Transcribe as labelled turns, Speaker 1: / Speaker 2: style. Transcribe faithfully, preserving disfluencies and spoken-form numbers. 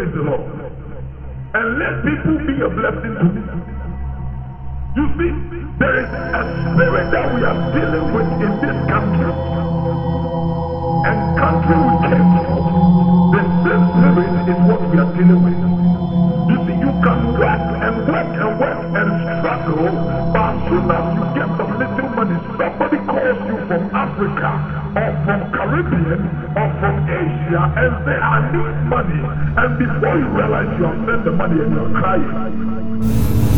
Speaker 1: Praise the Lord. And let people be a blessing to me. You see, there is a spirit that we are dealing with in this country. And country we came from. The same spirit is what we are dealing with. You see, you can work and work and work and struggle, but as soon as you get some little money, somebody calls you from Africa or from Caribbean or from Asia and say, I need money. And before you realize you have sent the money and you're crying.